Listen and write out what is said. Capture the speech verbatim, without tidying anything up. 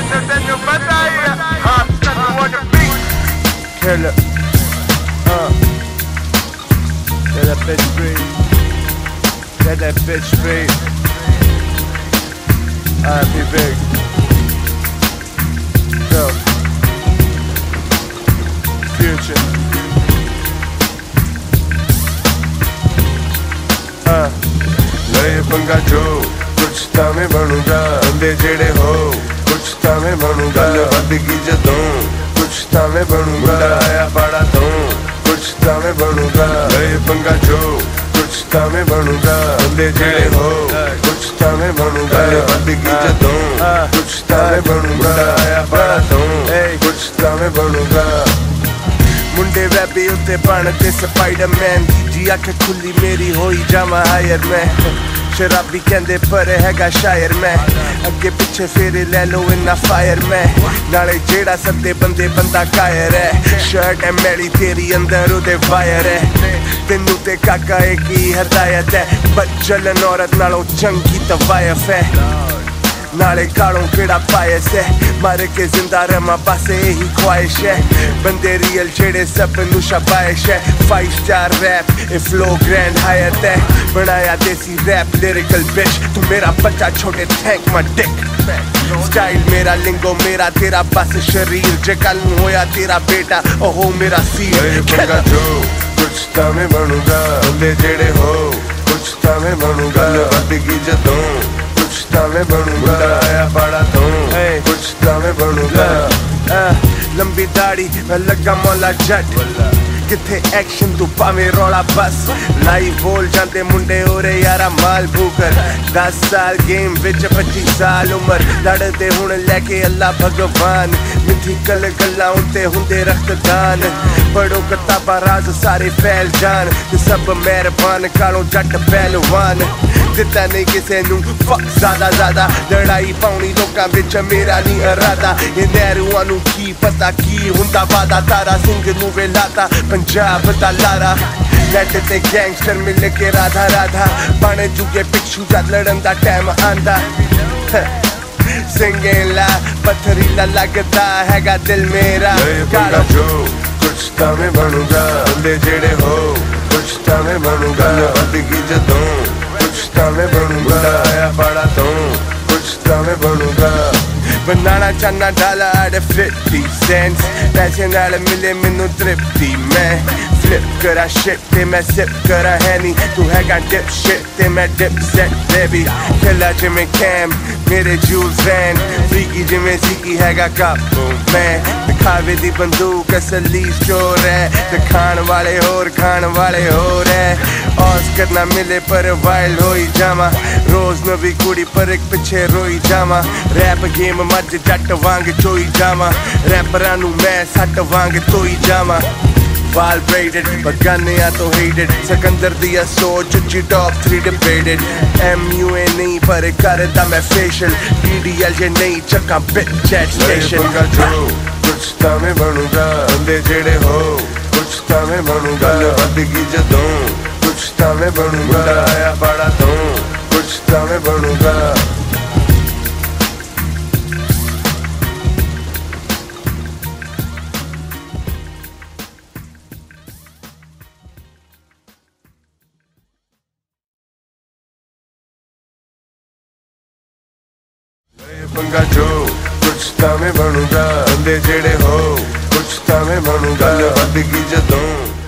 Killer, uh, get that bitch free, get that bitch free. R I P Big, go, Future, uh. ले पंगा जो कुछ ता मैं बनूंगा बंदे जेड़े हो कुछ ता मैं बनूंगा बदगी जदों कुछ ता मैं बनूंगा आया बड़ा तो कुछ ता मैं बनूंगा ले पंगा जो कुछ ता मैं बनूंगा बंदे जेड़े हो कुछ ता मैं बनूंगा बदगी जदों कुछ ता मैं बनूंगा आया बड़ा तो कुछ ता मैं बनूंगा मुंडे वैबी उत्ते बनते स्पाइडरमैन जी अख खुली मेरी होई जावा हायर मैं शराबी कहंदे पर हैगा शायर मैं अगे पिछे फेरे ले लो इन्ना फायर मैं नाले जेड़ा सदे बंदे बंदा कायर है शर्ट है मैली तेरी अंदर उदे वायर है तेनू ते काका एक ही हदायत है बच्चलन औरत नालों चंगी तवायफ है नाले कालों केड़ा पायस है मारे के जिंदा रमा पासे यही ख्वाहिश है बंदे रियल जेड़े सब नू शाबाइश है फाइव स्टार रैप ए फ्लो ग्रैंड हायत है बनाया देसी रैप लिरिकल बिच तू मेरा बच्चा छोटे थैंक माय डिक स्टाइल मेरा लिंगो मेरा तेरा बस शरीर जे कल नू होया तेरा बेटा ओहो मेरा सीर जो कुछ ता मैं बनूंगा बंदे जेड़े हो कुछ ता मैं बनूंगा बदगी जदों कुछ ता मैं बनूंगा आया बड़ा तो कुछ ता मैं बनूंगा लंबी दाढ़ी मैं लगा मौला जट किथे एक्शन तू पावे रौला बस लाइव बोल जाते मुंडे होरे यारा माल भूकर दस साल गेम विच पच्चीस साल उम्र लड़ते हुण लैके अल्लाह भगवान मिठी कल गल्लां उत्ते हुंदे रक्तदान पढ़ो किताबा राज सारे फैल जान सब मेहरबान कालों जट पहलवान दिता नहीं किसे नू फक ज्यादा ज्यादा लड़ाई पाउनी लोकां विच मेरा नहीं इरादा ये नहरूआं नू की पता की हुंदा वादा तारा सिंह नू वेलाता पंजाब दा लारा नेट ते गैंगस्टर मिल के राधा राधा बन चुके पिछू जद लड़न दा टाइम आंदा सिंगेला पत्थरीला लगता हैगा दिल मेरा कालो जो कुछ ता मैं बनूंगा बंदे जेड़े हो कुछ ता मैं बनूंगा बदगी जदों कुछ ता मैं बनूंगा आया बड़ा तो कुछ ता मैं बनूंगा बनाना चाहना डाला आड़े फिफ्टी सेंट्स पैसे नाल मिले मैनू तृप्ति मैं फ्लिप करा शिट ते मैं सिप करा हैनी तू हैगा डिप शिट ते मैं डिप सेट बेबी खेला जिमें कैम मेरे जूल्स वैन फ्रीकी जिमें सीकी हैगा काबू मैं दिखावे दी बंदूक असली चोर है दिखाण वाले होर खाण वाले होर है ऑस्कर ना मिले पर वाइल्ड होई जावा रोज नवी कुड़ी पर एक पिछे रोई जावा रैप गेम मज जट वांग चोई जावा रैपरां नू मैं सट वांग धोई जावा वाल ब्रेडेड बगानिया तो हेटेड सिकंदर दिया सोच उच्ची टॉप थ्री डिबेटेड एम यू ए नहीं पर करदा मैं फेशियल डी डी एल जे नहीं चक्का बिट जेट स्टेशन जो कुछ ता मैं बनूंगा बंदे जेड़े हो कुछ ता मैं बनूंगा बदगी जदों कुछ ता मैं बनूंगा आया बड़ा तो कुछ ता मैं बनूंगा पंगा जो कुछ ता मैं बनूंगा बंदे जेड़े हो कुछ ता मैं बनूंगा बदगी जदों